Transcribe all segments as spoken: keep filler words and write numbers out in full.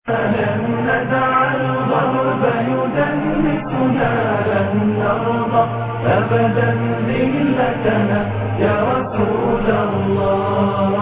لن ندع الغرب يدنسنا، لن نرضى أبدا ذلتنا يا رسول الله.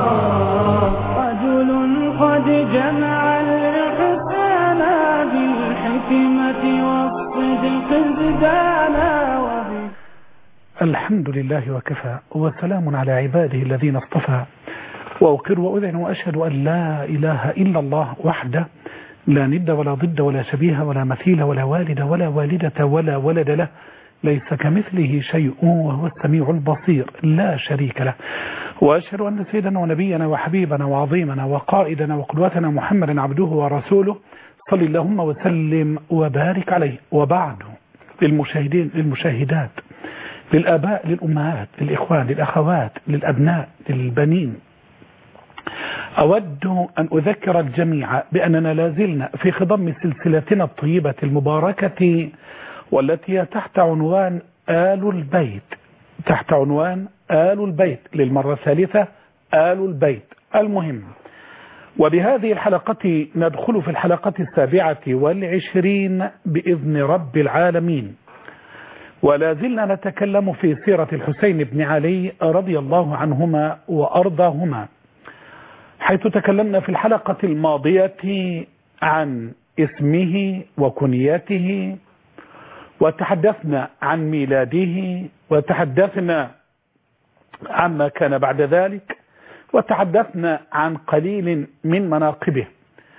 رجل قد جمع الإحسان بالحكمة والصدق ازدانا. الحمد لله وكفى، وسلام على عباده الذين اصطفى، وأقر وأذعن وأشهد أن لا إله إلا الله وحده لا ند ولا ضد ولا شبيه ولا مثيل ولا والد ولا والدة ولا ولد له، ليس كمثله شيء وهو السميع البصير لا شريك له. وأشهد أن سيدنا ونبينا وحبيبنا وعظيمنا وقائدنا وقدوتنا محمدا عبده ورسوله، صل اللهم وسلم وبارك عليه. وبعد، للمشاهدين للمشاهدات، للآباء للأمهات للإخوان للأخوات للأبناء للبنين، أود أن أذكر الجميع بأننا لازلنا في خضم سلسلتنا الطيبة المباركة، والتي تحت عنوان آل البيت. تحت عنوان آل البيت للمرة الثالثة، آل البيت. المهم، وبهذه الحلقة ندخل في الحلقة السابعة والعشرين بإذن رب العالمين، ولا زلنا نتكلم في سيرة الحسين بن علي رضي الله عنهما وأرضاهما، حيث تكلمنا في الحلقة الماضية عن اسمه وكنيته، وتحدثنا عن ميلاده، وتحدثنا عما كان بعد ذلك، وتحدثنا عن قليل من مناقبه.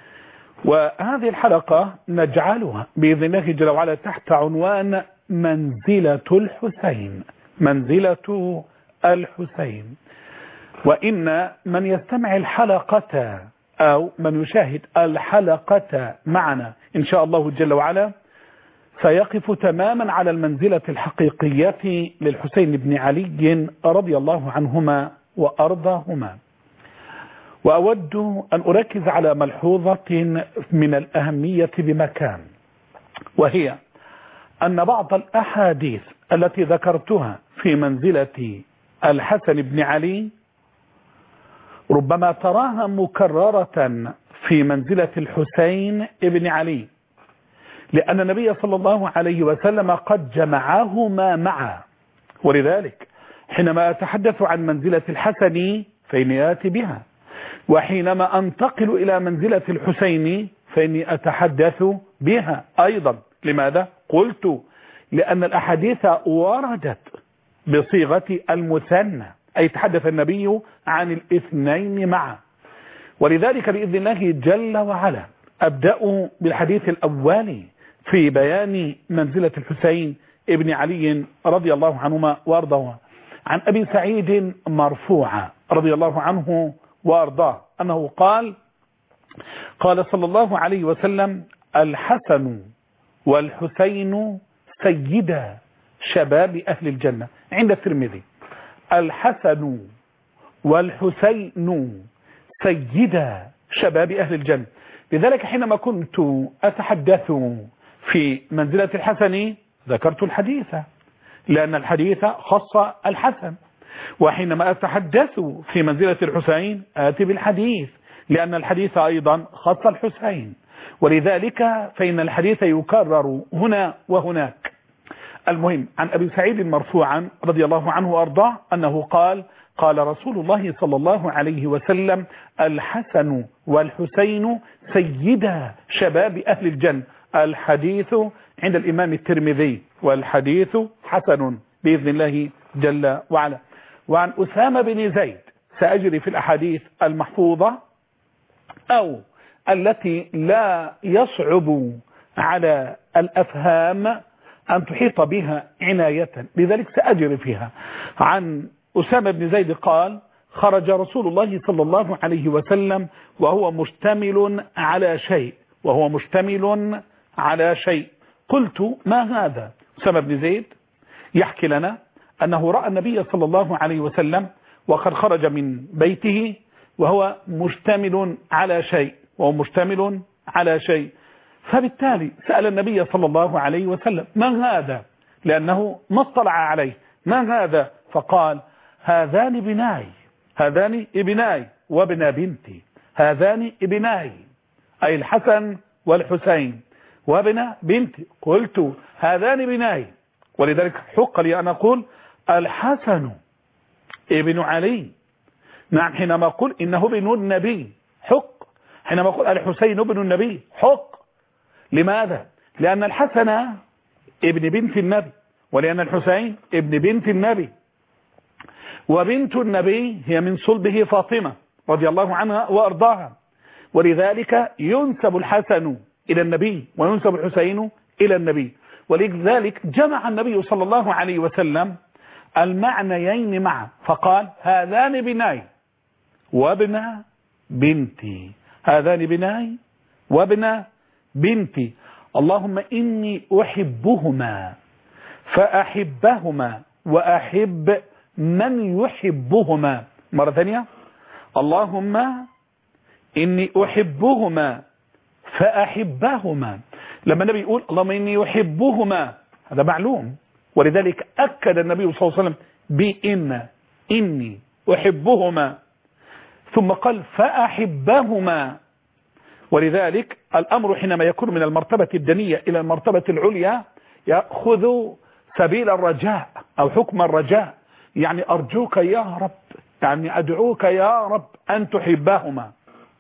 وهذه الحلقة نجعلها بإذن الله جل وعلا تحت عنوان منزلة الحسين. منزلة الحسين. وإن من يستمع الحلقة أو من يشاهد الحلقة معنا إن شاء الله جل وعلا سيقف تماما على المنزلة الحقيقية للحسين بن علي رضي الله عنهما وأرضاهما. وأود أن أركز على ملحوظة من الأهمية بمكان، وهي أن بعض الأحاديث التي ذكرتها في منزلة الحسن بن علي ربما تراها مكررة في منزلة الحسين بن علي، لأن النبي صلى الله عليه وسلم قد جمعهما معا. ولذلك حينما أتحدث عن منزلة الحسن فإني آتي بها، وحينما أنتقل إلى منزلة الحسين فإني أتحدث بها أيضا. لماذا؟ قلت لأن الأحاديث وردت بصيغة المثنى، أي تحدث النبي عن الاثنين معا. ولذلك بإذن الله جل وعلا أبدأ بالحديث الأول في بيان منزلة الحسين ابن علي رضي الله عنهما وأرضاه، عن أبي سعيد مرفوعا رضي الله عنه وأرضاه أنه قال: قال صلى الله عليه وسلم: الحسن والحسين سيدا شباب أهل الجنة، عند الترمذي. الحسن والحسين سيدا شباب أهل الجنة. لذلك حينما كنت أتحدث في منزلة الحسن ذكرت الحديث، لأن الحديث خص الحسن، وحينما أتحدث في منزلة الحسين آتي بالحديث، لأن الحديث أيضا خص الحسين. ولذلك فإن الحديث يكرر هنا وهناك. المهم، عن أبي سعيد مرفوعا رضي الله عنه وأرضاه أنه قال: قال رسول الله صلى الله عليه وسلم: الحسن والحسين سيدا شباب أهل الجنة. الحديث عند الإمام الترمذي، والحديث حسن بإذن الله جل وعلا. وعن أسامة بن زيد، سأجري في الأحاديث المحفوظة أو التي لا يصعب على الأفهام أن تحيط بها عناية، لذلك سأجري فيها. عن أسامة بن زيد قال: خرج رسول الله صلى الله عليه وسلم وهو مشتمل على شيء وهو مشتمل على شيء قلت: ما هذا؟ أسامة بن زيد يحكي لنا أنه رأى النبي صلى الله عليه وسلم وقد خرج من بيته وهو مشتمل على شيء وهو مشتمل على شيء فبالتالي سأل النبي صلى الله عليه وسلم: ما هذا؟ لأنه ما اطلع عليه. ما هذا؟ فقال: هذان ابناي هذان ابناي وابن بنتي هذان ابناي. أي الحسن والحسين وابن بنتي. قلت هذان بناي، ولذلك حق لي أن أقول الحسن ابن علي. نعم، حينما أقول إنه ابن النبي حق، حينما أقول الحسين ابن النبي حق. لماذا؟ لأن الحسن ابن بنت النبي، ولأن الحسين ابن بنت النبي، وبنت النبي هي من صلبه فاطمة رضي الله عنها وأرضاها، ولذلك ينسب الحسن إلى النبي وينسب الحسين إلى النبي. ولذلك جمع النبي صلى الله عليه وسلم المعنيين معا، فقال هذان بناي وابن بنتي، هذان بناي وابن بنتي، اللهم إني أحبهما فأحبهما وأحب من يحبهما. مرة ثانية، اللهم إني أحبهما فأحبهما. لما النبي يقول اللهم إني أحبهما هذا معلوم، ولذلك أكد النبي صلى الله عليه وسلم بإن إني أحبهما، ثم قال فأحبهما. ولذلك الأمر حينما يكون من المرتبة الدنية إلى المرتبة العليا يأخذ سبيل الرجاء أو حكم الرجاء، يعني أرجوك يا رب، يعني أدعوك يا رب أن تحبهما.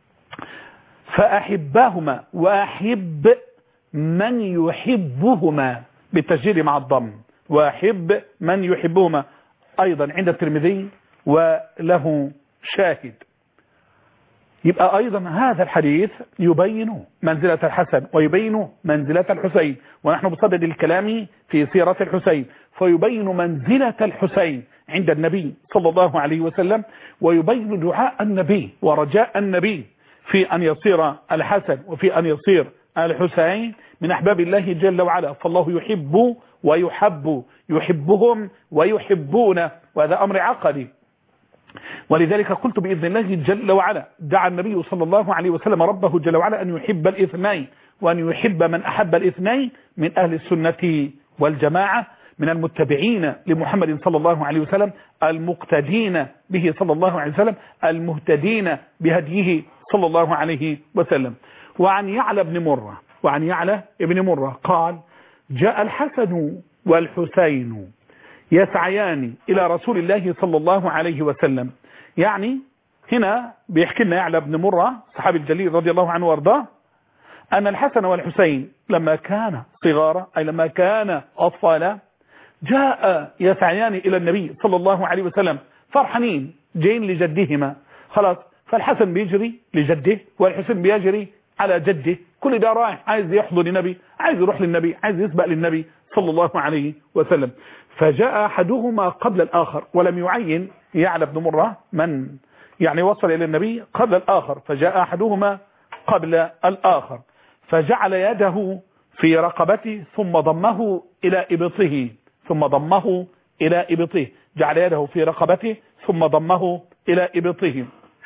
فأحبهما وأحب من يحبهما بالتسجيل مع الضم، وأحب من يحبهما أيضا عند الترمذي وله شاهد. يبقى أيضا هذا الحديث يبين منزلة الحسن ويبين منزلة الحسين، ونحن بصدد الكلام في سيرة الحسين، فيبين منزلة الحسين عند النبي صلى الله عليه وسلم، ويبين دعاء النبي ورجاء النبي في أن يصير الحسن وفي أن يصير الحسين من أحباب الله جل وعلا. فالله يحب ويحب، يحبهم ويحبون، وهذا أمر عقدي. ولذلك قلت بإذن الله جل وعلا دعا النبي صلى الله عليه وسلم ربه جل وعلا أن يحب الاثنين، وأن يحب من أحب الاثنين من أهل السنة والجماعة، من المتبعين لمحمد صلى الله عليه وسلم، المقتدين به صلى الله عليه وسلم، المهتدين بهديه صلى الله عليه وسلم. وعن يعلى بن مرة وعن يعلى بن مرة قال جاء الحسن والحسين يسعيان إلى رسول الله صلى الله عليه وسلم. يعني هنا بيحكي لنا يعلى بن مرة صحابي الجليل رضي الله عنه وارضاه أن الحسن والحسين لما كان صغارا، أي لما كان أطفالا، جاء يسعيان إلى النبي صلى الله عليه وسلم فرحانين جايين لجدهما خلاص. فالحسن بيجري لجده والحسين بيجري على جده، كل ده رايح عايز يحضن النبي، عايز يروح للنبي، عايز يسبق للنبي صلى الله عليه وسلم. فجاء أحدهما قبل الآخر، ولم يعين يعلى بن مرة من يعني وصل إلى النبي قبل الآخر، فجاء أحدهما قبل الآخر، فجعل يده في رقبته ثم ضمه إلى إبطه ثم ضمه إلى إبطه جعل يده في رقبته ثم ضمه إلى إبطه،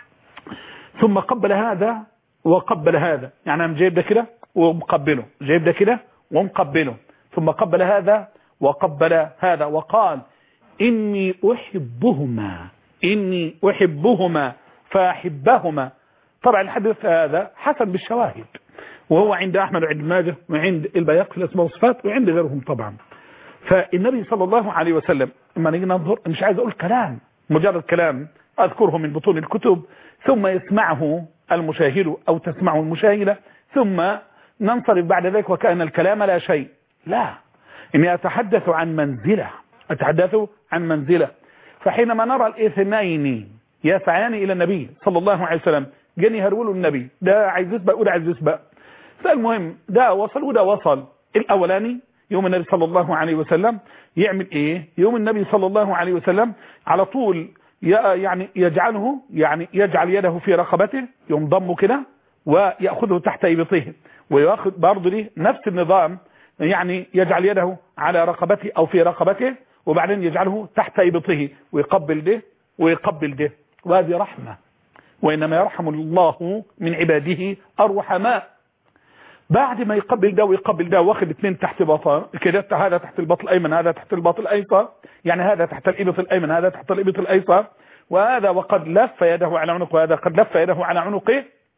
ثم قبل هذا وقبل هذا، يعني أنا جايب ده كده ومقبله، جايب ده كده ومقبله، ثم قبل هذا وقبل هذا، وقال إني أحبهما إني أحبهما فأحبهما. طبعا الحديث هذا حسن بالشواهد، وهو عند أحمد وعند ماجه وعند البيهقي في الأسماء والصفات وعند غيرهم طبعا. فالنبي صلى الله عليه وسلم لما نيجي ننظر، مش عايز أقول كلام مجرد كلام أذكره من بطون الكتب ثم يسمعه المشاهد أو تسمعه المشاهدة ثم ننصرف بعد ذلك وكأن الكلام لا شيء، لا، إني أتحدث عن منزلة أتحدث عن منزلة. فحينما نرى الاثنين يسعيان إلى النبي صلى الله عليه وسلم، جاني يهرولوا النبي، ده عايز يسبق وده عايز يسبق، فالمهم ده وصل وده وصل. الأولاني يوم النبي صلى الله عليه وسلم يعمل إيه؟ يوم النبي صلى الله عليه وسلم على طول يعني يجعله يعني يجعل يده في رقبته، ينضم كده ويأخذه تحت إبطه، ويأخذ برضه ليه نفس النظام، يعني يجعل يده على رقبته أو في رقبته وبعدين يجعله تحت إبطه ويقبل ده ويقبل ده، وهذه رحمة، وإنما يرحم الله من عباده الرحماء. بعد ما يقبل ده ويقبل ده واخد اثنين تحت بطن كده، هذا تحت البطن الأيمن هذا تحت البطن الأيسر، يعني هذا تحت الإبط الأيمن هذا تحت الإبط الأيسر، وهذا وقد لف يده على عنقه وهذا قد لف يده على عنقه،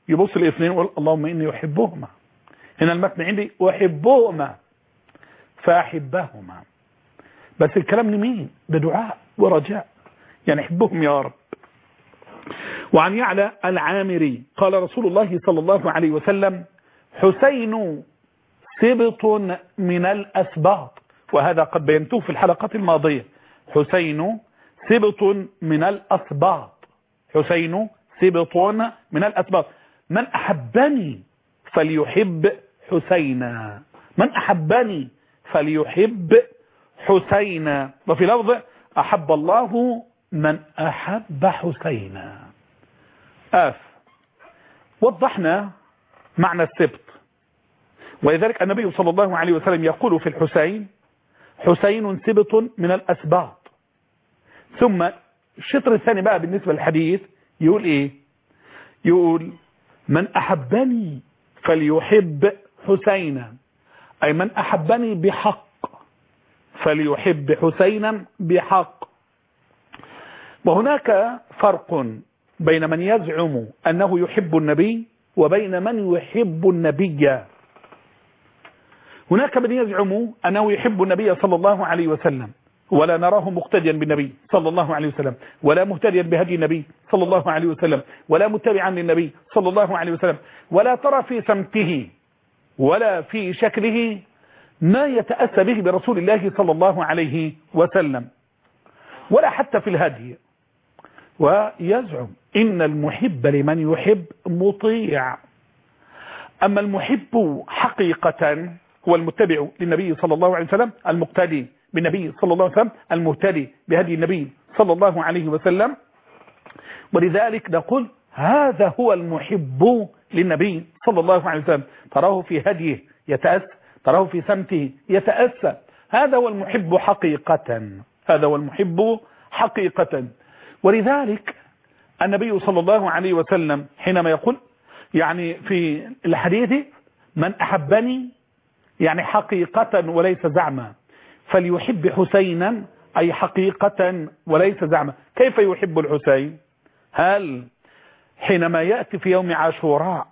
يبص الاثنين ويقول اللهم إني أحبهما. هنا المتن عندي أحبهما فأحبهما، بس الكلام لمين؟ بدعاء ورجاء، يعني أحبهم يا رب. وعن يعلى العامري قال رسول الله صلى الله عليه وسلم حسين سبط من الأسباط، وهذا قد بينته في الحلقة الماضية. حسين سبط من الأسباط، حسين سبط من الأسباط، من أحبني فليحب حسينا، من أحبني فليحب حسينا. وفي لفظ أحب الله من أحب حسينا. آف وضحنا معنى السبط، ولذلك النبي صلى الله عليه وسلم يقول في الحسين حسين سبط من الأسباط. ثم الشطر الثاني بقى بالنسبة للحديث يقول إيه؟ يقول من أحبني فليحب حسينا، أي من أحبني بحق فليحب حسينا بحق. وهناك فرق بين من يزعم أنه يحب النبي وبين من يحب النبي. هناك من يزعم أنه يحب النبي صلى الله عليه وسلم ولا نراه مقتديا بالنبي صلى الله عليه وسلم، ولا مهتديا بهدي النبي صلى الله عليه وسلم، ولا متبعا للنبي صلى الله عليه وسلم، ولا ترى في سمته ولا في شكله ما يتأسى به برسول الله صلى الله عليه وسلم، ولا حتى في الهدي. ويزعم إن المحب لمن يحب مطيع، أما المحب حقيقة هو المتبع للنبي صلى الله عليه وسلم، المقتدي بالنبي صلى الله عليه وسلم، المهتدي بهدي النبي صلى الله عليه وسلم. ولذلك نقول هذا هو المحب للنبي صلى الله عليه وسلم، تراه في هديه يتأسى، تراه في سمته يتأسى، هذا هو المحب حقيقة، هذا هو المحب حقيقة. ولذلك النبي صلى الله عليه وسلم حينما يقول يعني في الحديث من أحبني يعني حقيقة وليس زعما فليحب حسينا، أي حقيقة وليس زعما. كيف يحب الحسين؟ هل حينما يأتي في يوم عاشوراء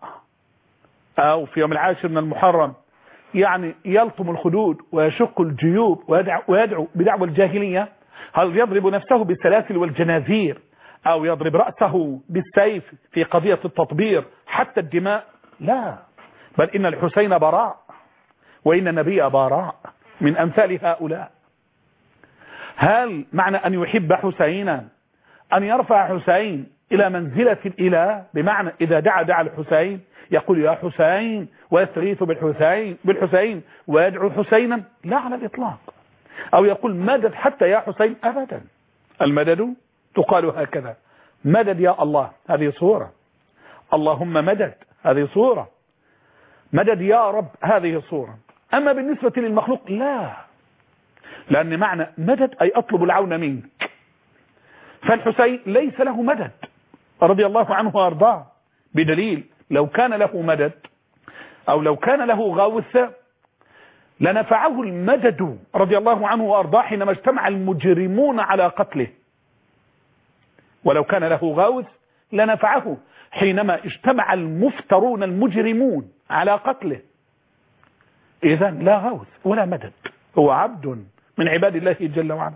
أو في يوم العاشر من المحرم يعني يلطم الخدود ويشق الجيوب ويدعو, ويدعو بدعوى الجاهلية؟ هل يضرب نفسه بالسلاسل والجنازير أو يضرب رأسه بالسيف في قضية التطبير حتى الدماء؟ لا، بل إن الحسين براء وإن النبي براء من أمثال هؤلاء. هل معنى أن يحب حسينا أن يرفع حسين إلى منزلة الإله؟ بمعنى إذا دعا دعا الحسين يقول يا حسين ويستغيث بالحسين بالحسين ويدعو حسينا؟ لا على الإطلاق. أو يقول مدد حتى يا حسين؟ أبدا. المدد تقال هكذا، مدد يا الله، هذه صورة، اللهم مدد، هذه صورة، مدد يا رب، هذه صورة. أما بالنسبة للمخلوق لا، لأن معنى مدد أي أطلب العون منك. فالحسين ليس له مدد رضي الله عنه وأرضاه، بدليل لو كان له مدد أو لو كان له غوث لنفعه المدد رضي الله عنه وأرضاه حينما اجتمع المجرمون على قتله، ولو كان له غوث لنفعه حينما اجتمع المفترون المجرمون على قتله. إذا لا غوث ولا مدد، هو عبد من عباد الله جل وعلا،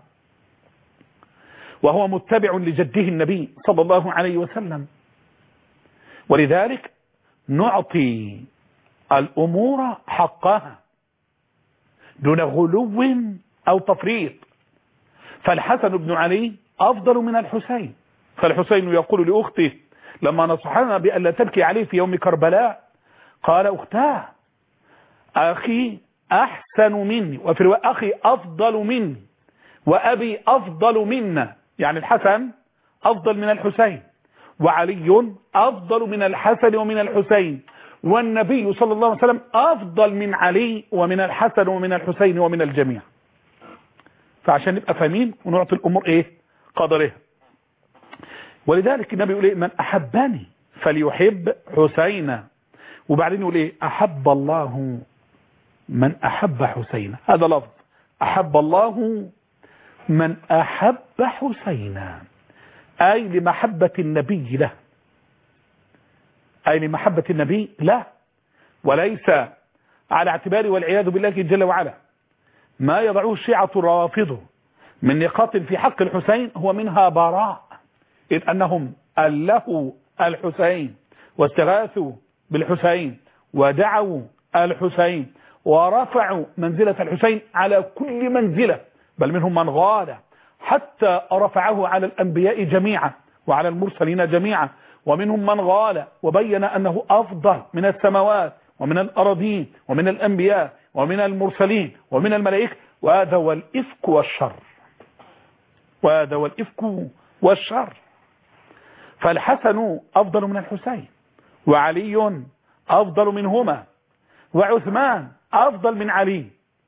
وهو متبع لجده النبي صلى الله عليه وسلم. ولذلك نعطي الأمور حقها دون غلو أو تفريط. فالحسن بن علي أفضل من الحسين، فالحسين يقول لأخته لما نصحنا بأن لا تبكي عليه في يوم كربلاء قال أختاه أخي أحسن مني، وفي رواية أخي أفضل مني وأبي أفضل منا، يعني الحسن أفضل من الحسين وعلي أفضل من الحسن ومن الحسين، والنبي صلى الله عليه وسلم أفضل من علي ومن الحسن ومن الحسين ومن الجميع. فعشان نبقى فاهمين ونعطي الأمور إيه قدرها. ولذلك النبي يقول إيه من أحبني فليحب حسينا، وبعدين يقول إيه أحب الله من أحب حسينا، هذا لفظ أحب الله من أحب حسينا، أي لمحبة النبي له. أي لمحبة النبي؟ لا، وليس على اعتبار والعياذ بالله جل وعلا ما يضعه الشيعة الرافضة من نقاط في حق الحسين هو منها براء، إذ أنهم ألهوا الحسين واستغاثوا بالحسين ودعوا الحسين ورفعوا منزلة الحسين على كل منزلة، بل منهم من غال حتى رفعه على الأنبياء جميعا وعلى المرسلين جميعا، ومنهم من غال وبين أنه أفضل من السماوات ومن الأراضين ومن الأنبياء ومن المرسلين ومن الملائكة، وهذا هو الإفك والشر، وهذا هو الإفك والشر. فالحسن أفضل من الحسين، وعلي أفضل منهما، وعثمان أفضل من علي،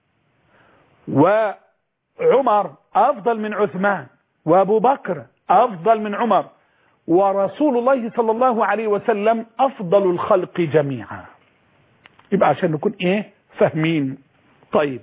وعمر أفضل من عثمان، وأبو بكر أفضل من عمر، ورسول الله صلى الله عليه وسلم أفضل الخلق جميعا. يبقى عشان نكون إيه فاهمين. طيب،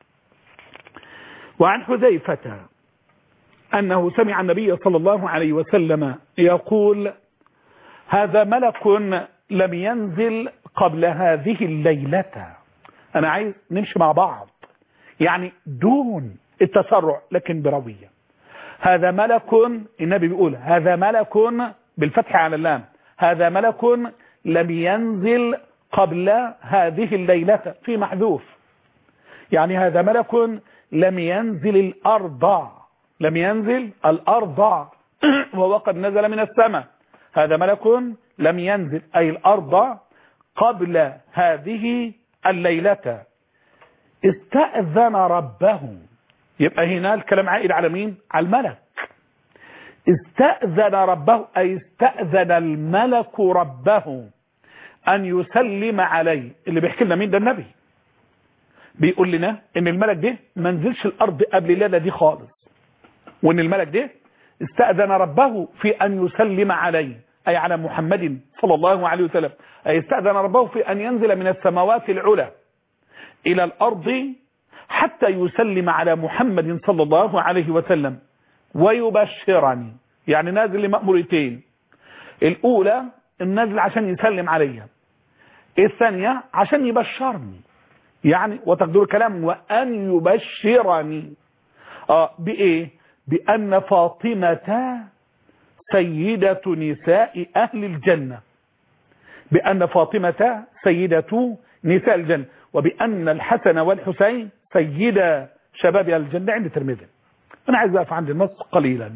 وعن حذيفة أنه سمع النبي صلى الله عليه وسلم يقول: هذا ملك لم ينزل قبل هذه الليلة. أنا عايز نمشي مع بعض، يعني دون التسرع لكن بروية. هذا ملك، النبي بيقول هذا ملك بالفتح على اللام، هذا ملك لم ينزل قبل هذه الليلة، في محذوف، يعني هذا ملك لم ينزل الأرض، لم ينزل الأرض وهو قد نزل من السماء. هذا ملك لم ينزل أي الأرض قبل هذه الليلة، استأذن ربه. يبقى هنا الكلام عائد على مين؟ على الملك. استأذن ربه أي استأذن الملك ربه أن يسلم عليه. اللي بيحكي لنا مين؟ ده النبي بيقول لنا إن الملك ده ما نزلش الأرض قبل الليلة دي خالص، وإن الملك ده استأذن ربه في أن يسلم عليه، أي على محمد صلى الله عليه وسلم، أي استأذن ربه في أن ينزل من السماوات العلى إلى الأرض حتى يسلم على محمد صلى الله عليه وسلم ويبشرني. يعني نازل لمأمورتين: الأولى النازل عشان يسلم عليها، الثانية عشان يبشرني، يعني وتقدير الكلام وأن يبشرني آه بإيه؟ بأن فاطمة سيدة نساء أهل الجنة، بأن فاطمة سيدة نساء الجنة، وبأن الحسن والحسين سيدا شباب أهل الجنة عند الترمذي. أنا عايز أقف عند النص قليلا.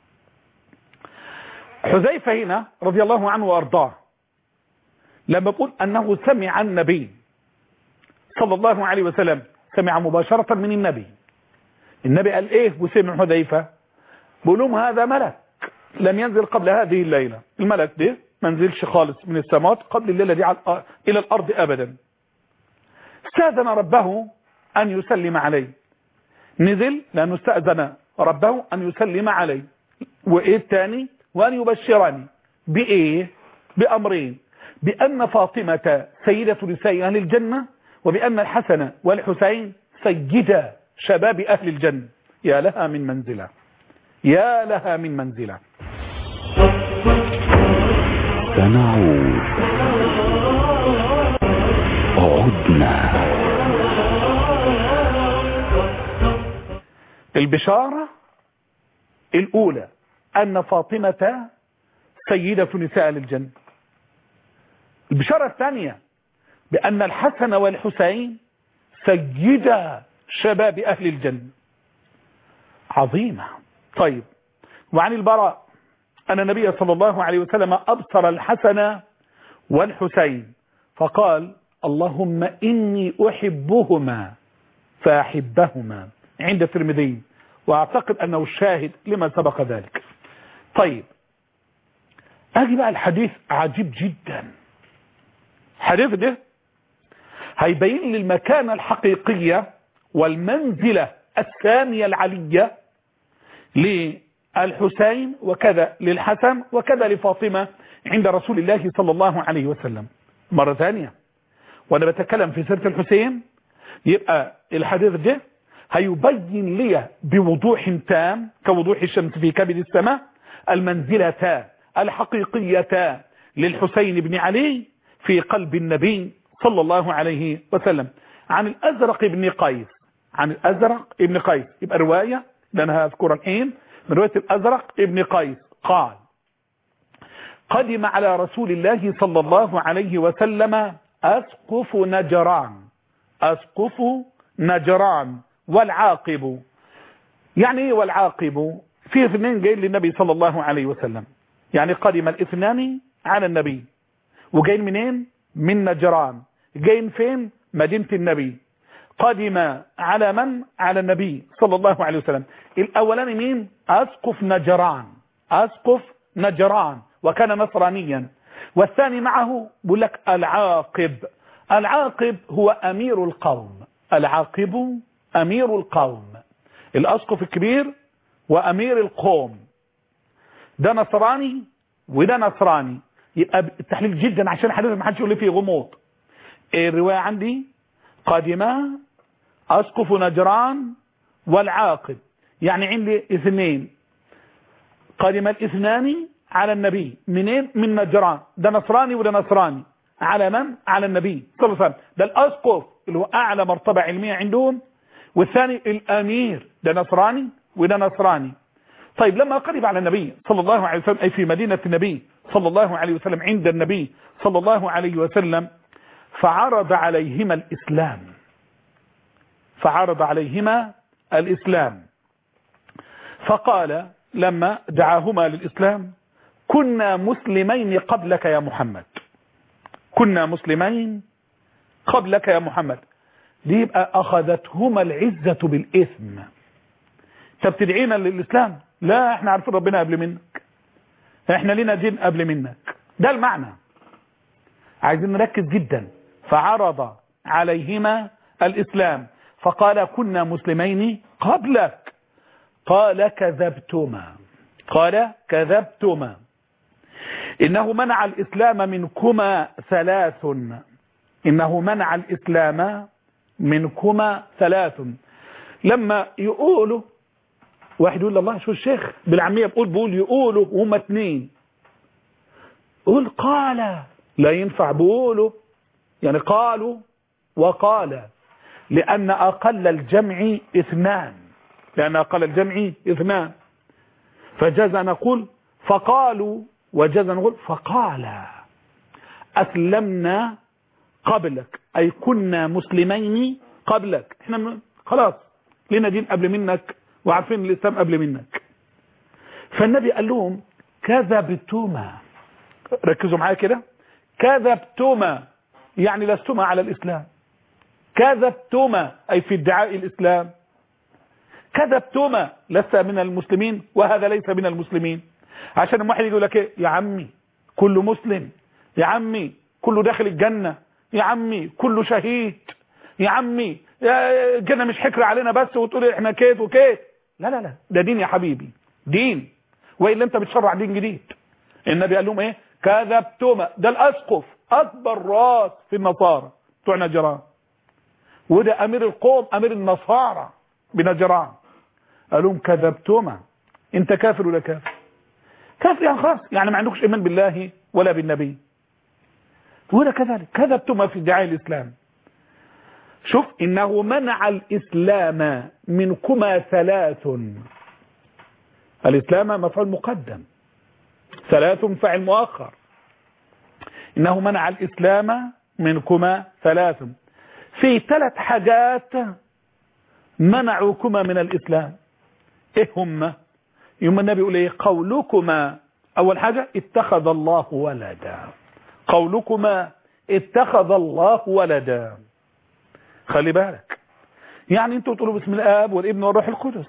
حذيفة هنا رضي الله عنه وأرضاه لما بقول أنه سمع النبي صلى الله عليه وسلم، سمع مباشرة من النبي. النبي قال إيه وسمع حذيفة؟ بقول لهم هذا ملك لم ينزل قبل هذه الليلة. الملك ده ما نزلش خالص من السماوات قبل الليلة دي إلى الأرض أبدا. استأذن ربه أن يسلم عليه، نزل لأنه استأذن ربه أن يسلم عليه. وإيه الثاني؟ وأن يبشرني بإيه؟ بأمرين: بأن فاطمة سيدة نساء أهل الجنة، وبأن الحسن والحسين سيدا شباب أهل الجنة. يا لها من منزلة، يا لها من منزلة. سنعود، عدنا. البشارة الأولى أن فاطمة سيدة نساء أهل الجنة. البشارة الثانية بأن الحسن والحسين سيدا شباب أهل الجنة. عظيمة. طيب، وعن البراء أن النبي صلى الله عليه وسلم أبصر الحسن والحسين فقال: اللهم إني أحبهما فأحبهما، عند الترمذي، وأعتقد أنه الشاهد لما سبق ذلك. طيب، أجي بقى الحديث عجيب جدا. الحديث ده هيبين لي المكانة الحقيقية والمنزلة الثانية العلية للحسين وكذا للحسن وكذا لفاطمة عند رسول الله صلى الله عليه وسلم. مرة ثانية وأنا بتكلم في سيرة الحسين، يبقى الحديث ده هيبين لي بوضوح تام كوضوح الشمس في كبد السماء المنزلة الحقيقية للحسين بن علي في قلب النبي صلى الله عليه وسلم. عن الأزرق بن قيس، عن الأزرق بن قيس، يبقى رواية لأنها أذكر الحين من رواية الأزرق بن قيس قال: قدم على رسول الله صلى الله عليه وسلم أسقف نجران، أسقف نجران والعاقب. يعني ايه والعاقب؟ في اثنين جايين للنبي صلى الله عليه وسلم، يعني قدم الاثنان على النبي وجايين منين؟ من نجران. جايين فين؟ مدينة النبي. قدم على من؟ على النبي صلى الله عليه وسلم. الاولاني مين؟ أسقف نجران، أسقف نجران وكان نصرانيا. والثاني معه بيقول لك العاقب. العاقب هو أمير القوم، العاقب أمير القوم، الأسقف الكبير وأمير القوم. ده نصراني وده نصراني. يبقى التحليل جدا عشان حديث ما حدش يقول لي فيه غموض. الرواية عندي قادمة أسقف نجران والعاقب، يعني عندي اثنين قادم الاثنان على النبي منين؟ من نجران. ده نصراني وده نصراني. على من؟ على النبي صلى الله عليه وسلم. ده الأسقف اللي هو أعلى مرتبة علمية عندهم، والثاني الأمير، ده نصراني وده نصراني. طيب لما قرب على النبي صلى الله عليه وسلم، أي في مدينة النبي صلى الله عليه وسلم عند النبي صلى الله عليه وسلم، فعرض عليهما الإسلام، فعرض عليهما الإسلام. فقال لما دعاهما للإسلام: كنا مسلمين قبلك يا محمد، كنا مسلمين قبلك يا محمد. دي يبقى أخذتهما العزة بالإثم. تبتدعينا للإسلام؟ لا، احنا عارفين ربنا قبل منك، احنا لنا دين قبل منك. ده المعنى، عايزين نركز جدا. فعرض عليهما الإسلام فقال: كنا مسلمين قبلك. قال: كذبتما، قال: كذبتما، إنه منع الإسلام منكما ثلاث، إنه منع الإسلام منكما ثلاث. لما يقولوا واحد يقول الله شو الشيخ بالعامية بقول بقول يقولوا وهم اثنين، قول قال، لا ينفع بقولوا، يعني قالوا وقال، لأن أقل الجمع اثنان، لأن أقل الجمع اثنان، فجاز نقول فقالوا وجاز نقول فقال. أسلمنا قبلك، أي كنا مسلمين قبلك، احنا خلاص لنا دين قبل منك وعارفين الإسلام قبل منك. فالنبي قال لهم: كذبتما، ركزوا معايا كده، كذبتما يعني لستما على الإسلام، كذبتما أي في ادعاء الإسلام، كذبتما لست من المسلمين وهذا ليس من المسلمين. عشان واحد يقول لك ايه؟ يا عمي كله مسلم، يا عمي كله داخل الجنة، يا عمي كله شهيد، يا عمي الجنة مش حكر علينا بس وتقول احنا كيت وكيت. لا لا لا، ده دين يا حبيبي، دين، وإلا انت بتشرع دين جديد. النبي قال لهم ايه؟ كذبتما. ده الأسقف أكبر راس في النصارى بتوع نجران، وده أمير القوم، أمير النصارى بنجران. قال لهم: كذبتما، انت كافر ولا كافر؟ كافر يعني خلاص، يعني ما عندكش إيمان بالله ولا بالنبي. وده كذلك كذبتما في ادعاء الإسلام. شوف، إنه منع الإسلام منكما ثلاث. الإسلام مفعول مقدم، ثلاث فاعل مؤخر. إنه منع الإسلام منكما ثلاث، في ثلاث حاجات منعوكما من الإسلام. إيه هم؟ يوم النبي يقول إيه؟ قولكما، أول حاجة اتخذ الله ولدا، قولكما اتخذ الله ولدا. خلي بالك، يعني انتوا بتقولوا باسم الآب والابن والروح القدس،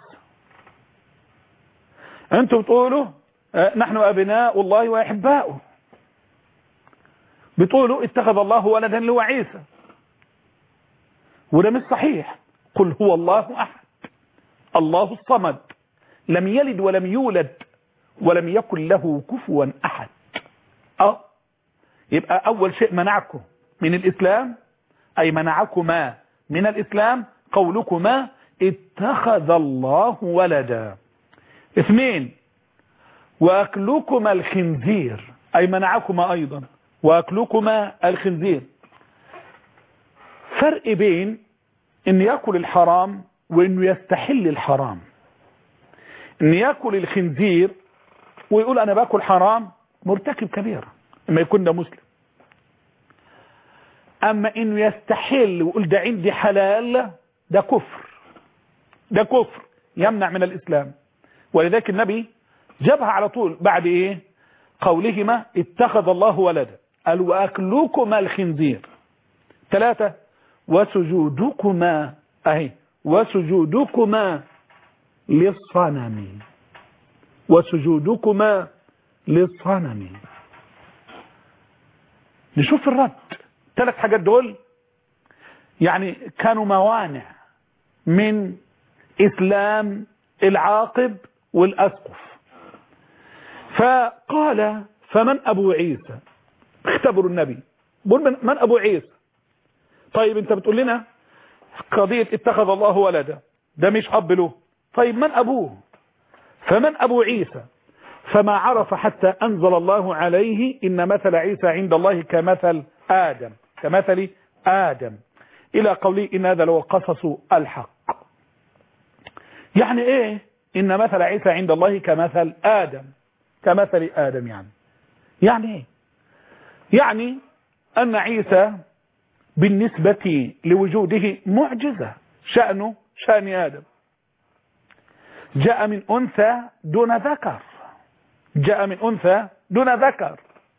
انتوا بتقولوا اه نحن أبناء الله وأحباؤه، بتقولوا اتخذ الله ولدا اللي هو عيسى، وده مش صحيح. قل هو الله أحد الله الصمد لم يلد ولم يولد ولم يكن له كفوا أحد. اه يبقى أول شيء منعكم من الإسلام، أي منعكما من الإسلام قولكما اتخذ الله ولدا. اثنين، وأكلكما الخنزير، أي منعكما أيضا وأكلكما الخنزير. فرق بين إن يأكل الحرام وإنه يستحل الحرام. إن يأكل الخنزير ويقول أنا باكل حرام مرتكب كبيرة إما يكون ده مسلم. أما إنه يستحل ويقول ده عندي حلال ده كفر، ده كفر يمنع من الإسلام. ولذلك النبي جابها على طول بعد إيه قولهما اتخذ الله ولدا، قال وأكلكما الخنزير. ثلاثة وسجودكما أهي وسجودكما للصنم، وسجودكما للصنم. نشوف الرد. ثلاث حاجات دول يعني كانوا موانع من إسلام العاقب والأسقف. فقال فمن أبو عيسى؟ اختبروا النبي بقول من, من أبو عيسى؟ طيب انت بتقول لنا قضية اتخذ الله ولدا ده مش أب له، طيب من أبوه؟ فمن أبو عيسى؟ فما عرف حتى أنزل الله عليه إن مثل عيسى عند الله كمثل آدم، كمثل آدم إلى قوله إن هذا لو قصص الحق. يعني إيه إن مثل عيسى عند الله كمثل آدم؟ كمثل آدم يعني يعني إيه؟ يعني أن عيسى بالنسبة لوجوده معجزة، شأنه شأن آدم، جاء من أنثى دون ذكر، جاء من أنثى دون ذكر.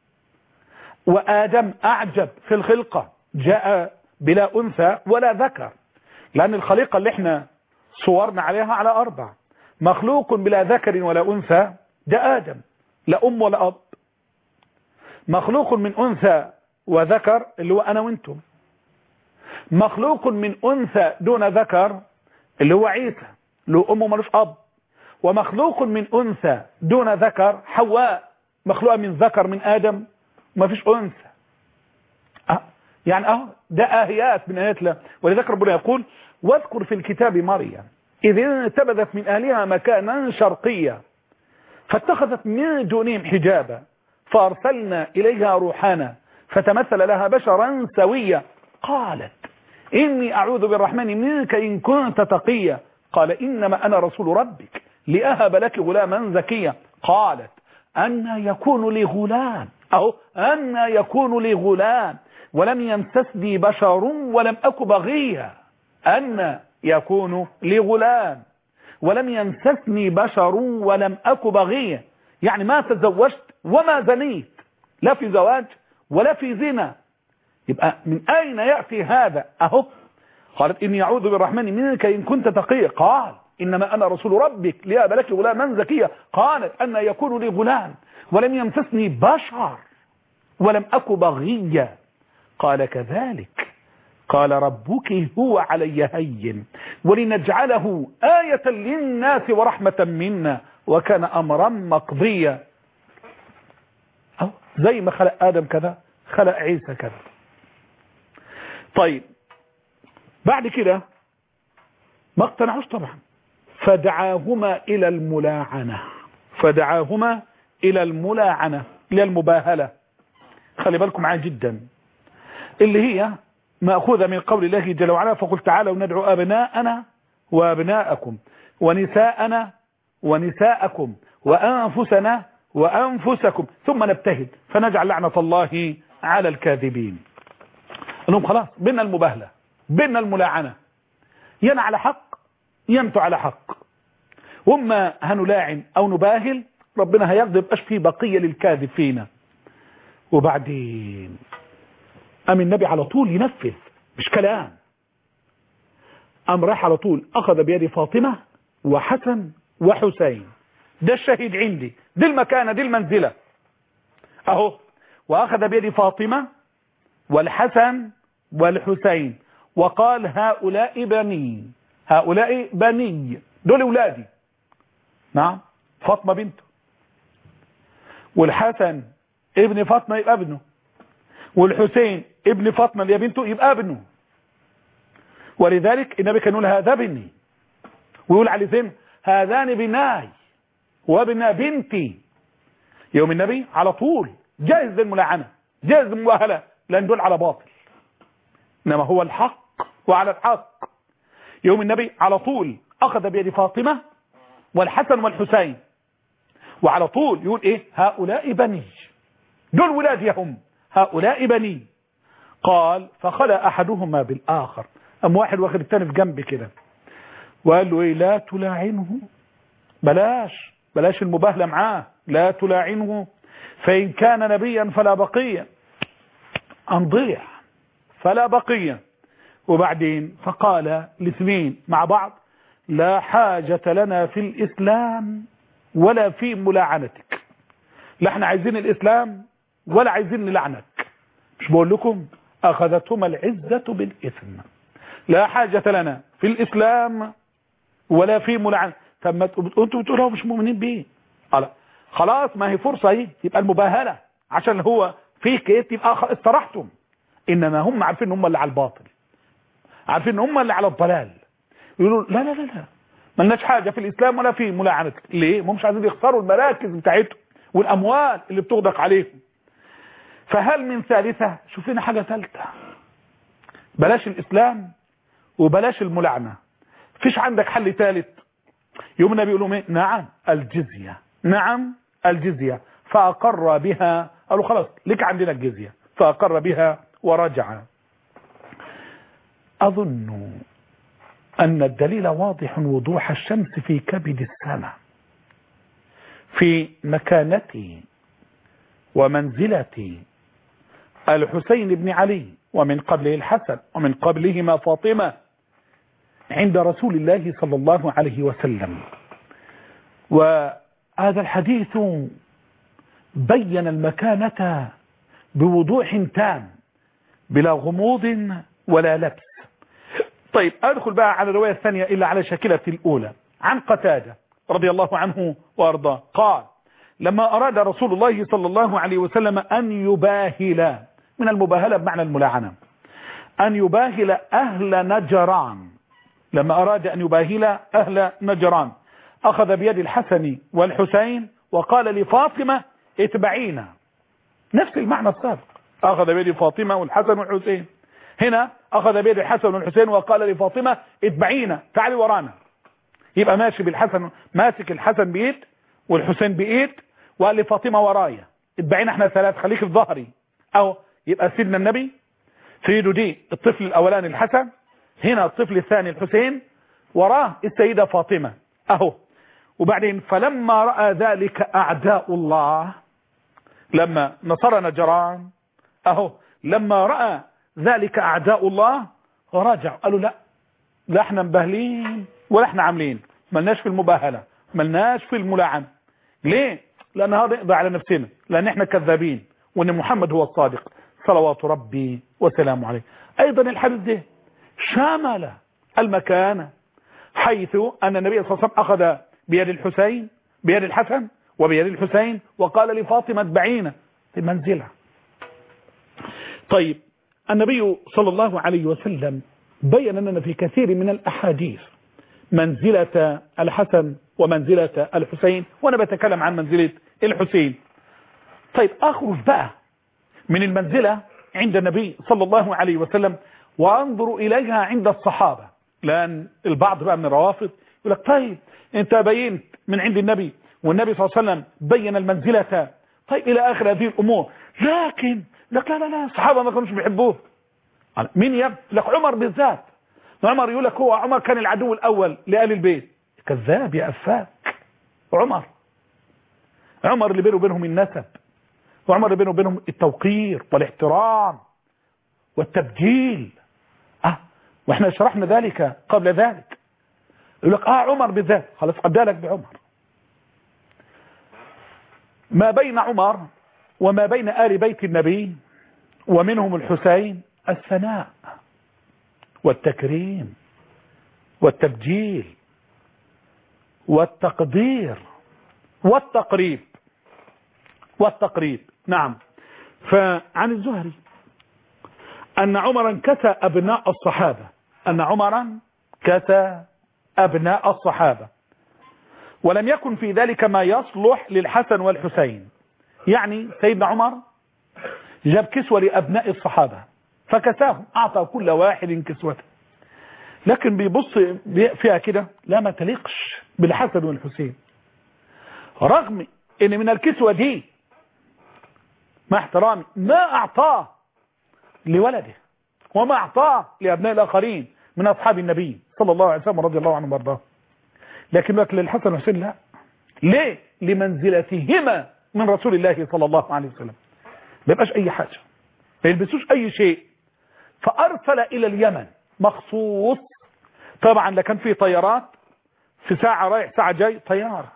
وآدم أعجب في الخلقة، جاء بلا أنثى ولا ذكر، لأن الخليقة اللي احنا صورنا عليها على أربع، مخلوق بلا ذكر ولا أنثى ده آدم، لا أم ولا أب. مخلوق من أنثى وذكر اللي هو أنا وانتم. مخلوق من أنثى دون ذكر اللي هو عيسى له أم ومالوش أب. ومخلوق من أنثى دون ذكر حواء، مخلوقة من ذكر من آدم وما فيش أنثى. أه يعني أه ده آيات من آيات الله. ولذلك ربنا يقول واذكر في الكتاب مريم إذ انتبذت من أهلها مكانا شرقيا فاتخذت من دونهم حجابا فأرسلنا إليها روحنا فتمثل لها بشرا سويا قالت إني أعوذ بالرحمن منك إن كنت تقيا قال إنما أنا رسول ربك لأهب لك غلاما زكيا قالت أن يكون لي غلام أو أن يكون لي غلام ولم يمسسني بشر ولم أك بغيا. أن يكون لي غلام ولم يمسسني بشر ولم أك بغيا، يعني ما تزوجت وما زنيت، لا في زواج ولا في زنا. يبقى من أين يأتي هذا؟ أهو قالت إني أعوذ بالرحمن منك إن كنت تقيا قال إنما أنا رسول ربك لأهب لك غلاما زكيا قالت أن يكون لي غلام ولم يمسسني بشر ولم أك بغيا قال كذلك قال ربك هو علي هين ولنجعله آية للناس ورحمة منا وكان أمرا مقضيا. أو زي ما خلق آدم كذا خلق عيسى كذا. طيب بعد كده ما اقتنعوش طبعا فدعاهما إلى الملاعنة، فدعاهما إلى الملاعنة إلى المباهلة. خلي بالكم معايا جدا، اللي هي مأخوذة من قول الله جل وعلا فقل تعالوا ندعو أبناءنا وأبناءكم ونساءنا ونساءكم وأنفسنا وأنفسكم ثم نبتهل فنجعل لعنة الله على الكاذبين. انهم خلاص بينا المباهلة بينا الملاعنة، ين على حق ينتو على حق، وما هنلاعن أو نباهل ربنا هيقضي بقاش فيه بقية للكاذب فينا. وبعدين أم النبي على طول ينفذ مش كلام، أم راح على طول أخذ بيد فاطمة وحسن وحسين، ده الشهيد عندي، دي المكانة دي المنزلة أهو، وأخذ بيد فاطمة والحسن والحسين وقال هؤلاء بني، هؤلاء بني دول أولادي. نعم فاطمة بنته، والحسن ابن فاطمة يبقى ابنه، والحسين ابن فاطمة اللي بنته يبقى ابنه. ولذلك النبي كان يقول هذا بني، ويقول على زين هذان بناي وابن بنتي. يوم النبي على طول جاهز للملاعنة، جاهز للمباهلة، لأن دول على باطل، إنما هو الحق وعلى الحق. يوم النبي على طول أخذ بيد فاطمة والحسن والحسين، وعلى طول يقول إيه؟ هؤلاء بني، دول ولادي هم، هؤلاء بني. قال فخلى أحدهما بالآخر، أم واحد واخد الثاني في جنب كده وقال له إيه؟ لا تلاعنه، بلاش بلاش المباهلة معاه، لا تلاعنه فإن كان نبيا فلا بقية، أنضيع فلا بقية. وبعدين فقال الاثنين مع بعض لا حاجة لنا في الإسلام ولا في ملاعنتك، لا احنا عايزين الإسلام ولا عايزين نلعنك. مش بقول لكم أخذتهما العزة بالإثم، لا حاجة لنا في الإسلام ولا في ملاعنة. طب انتوا بتقولوا مش مؤمنين بيه، خلاص ما هي فرصة اهي، يبقى المباهلة عشان هو في كيت يبقى استرحتم. إنما هم عارفين ان هم اللي على الباطل، عارفين ان هم اللي على الضلال، يقولوا لا لا لا لا ملناش حاجة في الإسلام ولا في ملاعنتك. ليه؟ هم مش عايزين يخسروا المراكز بتاعتهم والأموال اللي بتغدق عليهم. فهل من ثالثة؟ شوف لنا حاجة ثالثة، بلاش الإسلام وبلاش الملاعنة، فيش عندك حل ثالث؟ يوم النبي يقولوا ايه؟ نعم الجزية، نعم الجزية. فأقر بها، قالوا خلاص لك عندنا الجزية، فأقر بها ورجع. أظن أن الدليل واضح وضوح الشمس في كبد السماء في مكانة ومنزلة الحسين بن علي، ومن قبله الحسن، ومن قبلهما فاطمة، عند رسول الله صلى الله عليه وسلم. وهذا الحديث بين المكانة بوضوح تام بلا غموض ولا لبس. طيب أدخل بقى على الرواية الثانية إلا على شكلة الأولى، عن قتادة رضي الله عنه وأرضاه قال لما أراد رسول الله صلى الله عليه وسلم أن يباهل، من المباهلة بمعنى الملاعنة، أن يباهل أهل نجران، لما أراد أن يباهل أهل نجران أخذ بيد الحسن والحسين وقال لفاطمة اتبعينا، نفس المعنى السابق، أخذ بيد فاطمة والحسن والحسين، هنا أخذ بيد الحسن والحسين وقال لفاطمة اتبعينا، تعالي ورانا. يبقى ماشي بالحسن، ماسك الحسن بإيد والحسين بإيد، وقال لفاطمة ورايا اتبعينا احنا ثلاث، خليك في ظهري. أو يبقى سيدنا النبي في يده دي الطفل الأولاني الحسن، هنا الطفل الثاني الحسين، وراه السيدة فاطمة أهو. وبعدين فلما رأى ذلك أعداء الله، لما نصر نجران أهو، لما رأى ذلك أعداء الله ورجعوا قالوا لا لا احنا مباهلين ولا احنا عاملين، ملناش في المباهلة، ملناش في الملاعنة. ليه؟ لأن هذا يقضي على نفسنا، لأن احنا كذابين، وأن محمد هو الصادق صلوات ربي وسلامه عليه. أيضا الحديث ده شامل المكانة، حيث أن النبي صلى الله عليه وسلم أخذ بيد الحسين بيد الحسن وبيد الحسين وقال لفاطمة اتبعينا في منزلة. طيب النبي صلى الله عليه وسلم بين لنا في كثير من الأحاديث منزلة الحسن ومنزلة الحسين، وأنا بتكلم عن منزلة الحسين. طيب أخرج بقى من المنزلة عند النبي صلى الله عليه وسلم وأنظر إليها عند الصحابة، لأن البعض بقى من الروافض يقول لك طيب أنت بينت من عند النبي والنبي صلى الله عليه وسلم بين المنزلة، طيب إلى آخر هذه الأمور، لكن لك لا لا لا الصحابة ما كانوش بيحبوه. مين يب لك؟ عمر بالذات، عمر يقول لك هو عمر كان العدو الأول لآل البيت. كذاب يا أفاك، عمر عمر اللي بينه وبينهم النسب، وعمر اللي بينه وبينهم التوقير والاحترام والتبجيل. اه واحنا شرحنا ذلك قبل ذلك. يقول لك اه عمر بالذات، خلاص ابدالك بعمر. ما بين عمر وما بين آل بيت النبي ومنهم الحسين الثناء والتكريم والتبجيل والتقدير والتقريب والتقريب. نعم. فعن الزهري أن عمرا كسى أبناء الصحابة، أن عمرا كسى أبناء الصحابة، ولم يكن في ذلك ما يصلح للحسن والحسين. يعني سيدنا عمر جاب كسوة لأبناء الصحابة فكساهم، أعطى كل واحد كسوته، لكن بيبص فيها كده لا ما تليقش بالحسن والحسين، رغم ان من الكسوة دي مع احترامي ما اعطاه لولده وما اعطاه لابناء الاخرين من اصحاب النبي صلى الله عليه وسلم رضي الله عنهم وارضاه، لكن لك للحسن والحسين لا. ليه؟ لمنزلتهما من رسول الله صلى الله عليه وسلم، ما يبقاش اي حاجة، ما يلبسوش اي شيء. فارسل الى اليمن مخصوص، طبعا لا كان فيه طيارات في ساعة رايح ساعة جاي طيارة،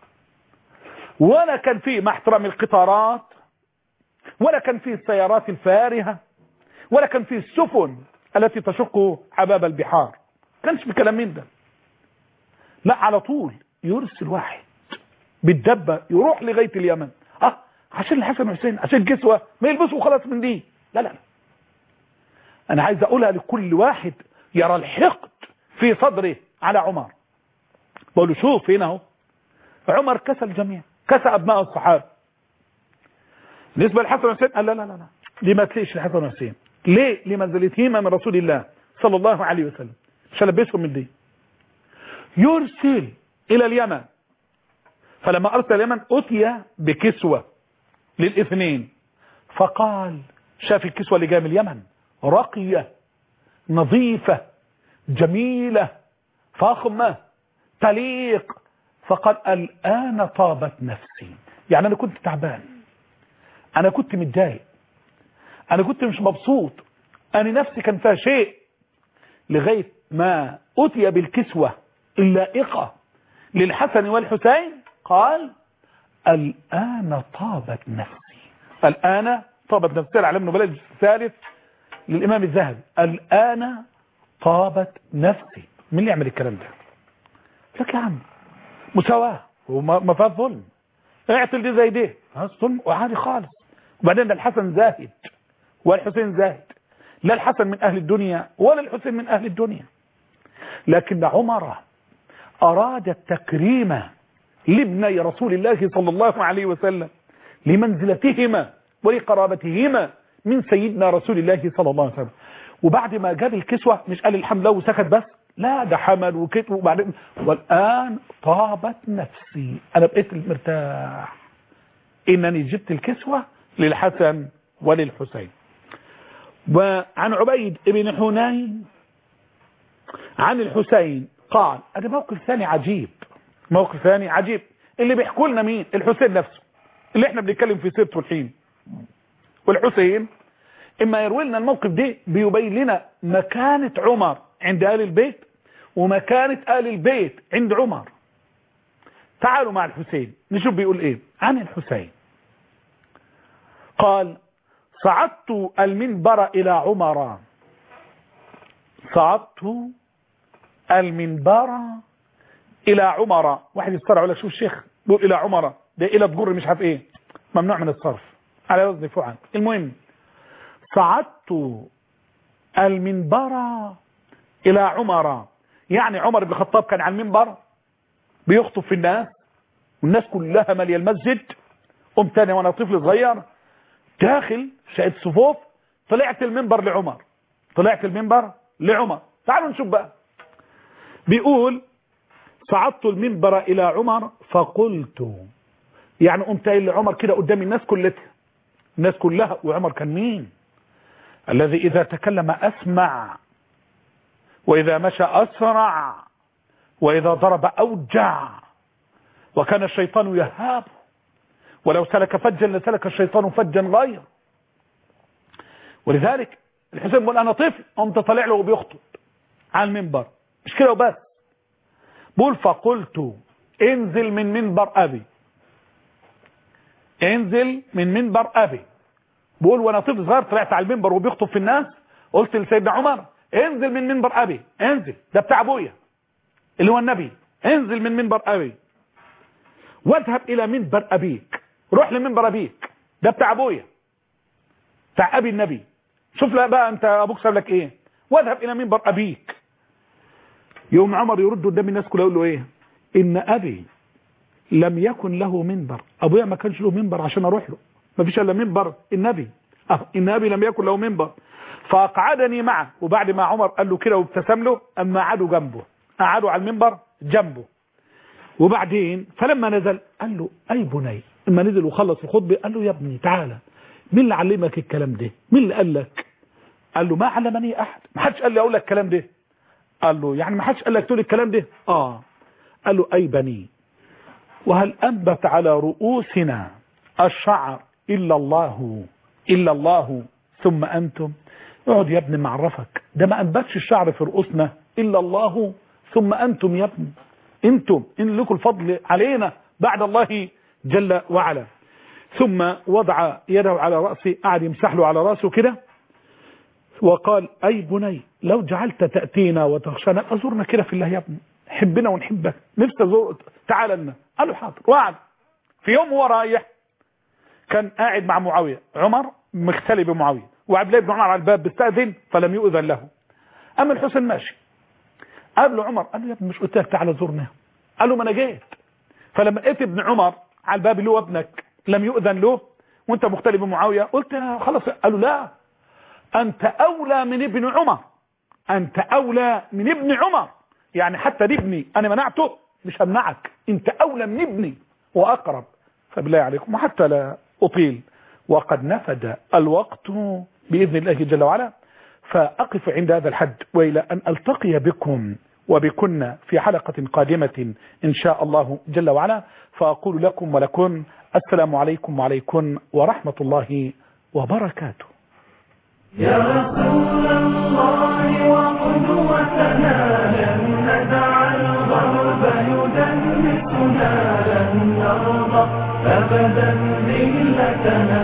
ولا كان فيه مع احترام القطارات، ولا كان فيه السيارات الفارهة، ولا كان فيه السفن التي تشق حباب البحار، كانش بكلام من ده. لا، على طول يرسل واحد بالدبة يروح لغاية اليمن، اه عشان الحسن والحسين، عشان كسوة ما يلبسوا خلاص من دي. لا لا لا، انا عايز اقولها لكل واحد يرى الحقد في صدره على عمر، بقول له شوف هنا اهو عمر كسى الجميع، كسى ابناء الصحابه. بالنسبه للحسن والحسين قال لا لا لا لا، دي ما تليش الحسن والحسين. ليه؟ لمنزلتهما من رسول الله صلى الله عليه وسلم، مش هلبسهم من دي. يرسل الى اليمن، فلما ارسل اليمن اتي بكسوه للاثنين، فقال شاف الكسوه اللي جايه من اليمن راقيه نظيفه جميله فخمه تليق، فقال الآن طابت نفسي. يعني أنا كنت تعبان، أنا كنت متضايق، أنا كنت مش مبسوط، أنا نفسي كان فيها شيء، لغاية ما أتي بالكسوة اللائقة للحسن والحسين قال الآن طابت نفسي. الآن طابت نفسي على ابن بلد الثالث للإمام الذهبي، الآن طابت نفسي. مين اللي يعمل الكلام ده؟ لك يا عم مساواة وما فيها ظلم، اعتل دي زي دي، ظلم وعادي خالص. وبعدين ده الحسن زاهد والحسين زاهد، لا الحسن من أهل الدنيا ولا الحسين من أهل الدنيا، لكن عمر أراد التكريم لابني رسول الله صلى الله عليه وسلم لمنزلتهما ولقرابتهما من سيدنا رسول الله صلى الله عليه وسلم. وبعد ما جاب الكسوة مش قال الحمد لله وسكت بس، لا ده حمل وكتب، وبعدين والآن طابت نفسي، أنا بقيت مرتاح إنني جبت الكسوة للحسن وللحسين. وعن عبيد بن حنين عن الحسين قال، هذا موقف ثاني عجيب، موقف ثاني عجيب اللي بيحكوا لنا مين؟ الحسين نفسه اللي احنا بنتكلم في سيرته الحين. والحسين اما يروي لنا الموقف ده بيبين لنا مكانة عمر عند آل البيت ومكانة آل البيت عند عمر. تعالوا مع الحسين نشوف بيقول ايه عن الحسين. قال صعدت المنبر الى عمر، صعدت المنبر الى عمر. واحد يسترع ولا شوف الشيخ بيقول الى عمر، ده الى تجر مش عارف ايه، ممنوع من الصرف على وزن فعل. المهم صعدت المنبر الى عمر، يعني عمر بن الخطاب كان على المنبر بيخطب في الناس والناس كلها ماليه المسجد. قمت انا وانا طفل صغير داخل شقه صفوف، طلعت المنبر لعمر، طلعت المنبر لعمر. تعالوا نشوف بقى. بيقول صعدت المنبر الى عمر فقلت، يعني قمت قايل لعمر كده قدام الناس كلها، الناس كلها. وعمر كان مين؟ الذي اذا تكلم اسمع، واذا مشى اسرع، واذا ضرب اوجع، وكان الشيطان يهاب، ولو سلك فجا لسلك الشيطان فجا غير. ولذلك الحسين بيقول انا طفل قمت طالع له وبيخطب على المنبر، مش كده وبس، بقول فقلت انزل من منبر ابي، انزل من منبر ابي. بقول وانا طفل صغير طلعت على المنبر وبيخطب في الناس، قلت لسيدنا عمر انزل من منبر ابي، انزل، ده بتاع ابويا اللي هو النبي، انزل من منبر ابي واذهب الى منبر ابيك، روح لمنبر ابيك، ده بتاع ابويا بتاع ابي النبي. شوف لا بقى انت ابوك ساب لك ايه، واذهب الى منبر ابيك. يوم عمر يرد قدام الناس كلها يقول له ايه؟ ان ابي لم يكن له منبر، ابويا ما كانش له منبر عشان اروح له، ما فيش الا منبر النبي، اه النبي لم يكن له منبر. فاقعدني معه، وبعد ما عمر قال له كده وابتسم له اما قعدوا جنبه، قعدوا على المنبر جنبه. وبعدين فلما نزل قال له اي بني، اما نزل وخلص الخطبه قال له يا ابني تعالى، مين اللي علمك الكلام ده؟ مين اللي قال لك؟ قال له ما علمني احد، ما حدش قال لي اقول لك الكلام ده. قال له يعني ما حدش قال لك تقول الكلام ده؟ اه. قال له اي بني، وهل انبت على رؤوسنا الشعر الا الله الا الله ثم انتم؟ اقعد يا ابني معرفك، ده ما انبتش الشعر في رؤوسنا الا الله ثم انتم يا ابني، انتم ان لكم الفضل علينا بعد الله جل وعلا. ثم وضع يده على رأسه، قعد يمسح له على رأسه كده، وقال اي بني لو جعلت تأتينا وتخشانا، ازورنا كده في الله يا ابني، حبنا ونحبك، نفسي ازور، تعال لنا. قال له حاضر. وقعد. في يوم هو رايح كان قاعد مع معاوية، عمر مختلي بمعاوية، وعبد الله بن عمر على الباب بيستأذن فلم يؤذن له. اما الحسن ماشي، قال له عمر، قال له يا ابني مش قلت لك تعالى زورنا؟ قال له ما انا جيت. فلما لقيت ابن عمر على الباب اللي هو ابنك لم يؤذن له وانت مختلف بمعاوية، قلت خلاص. قال له لا، انت اولى من ابن عمر، انت اولى من ابن عمر، يعني حتى ابني انا منعته مش همنعك، انت اولى من ابني واقرب. فبالله عليكم وحتى لا اطيل وقد نفد الوقت باذن الله جل وعلا، فاقف عند هذا الحد، والى ان التقي بكم وبكن في حلقة قادمة إن شاء الله جل وعلا، فأقول لكم ولكم السلام عليكم وعليكم ورحمة الله وبركاته. يا رسول الله وقدوتنا، لن ندع الغرب يدنسنا، لن نرضى أبدا ذلتنا.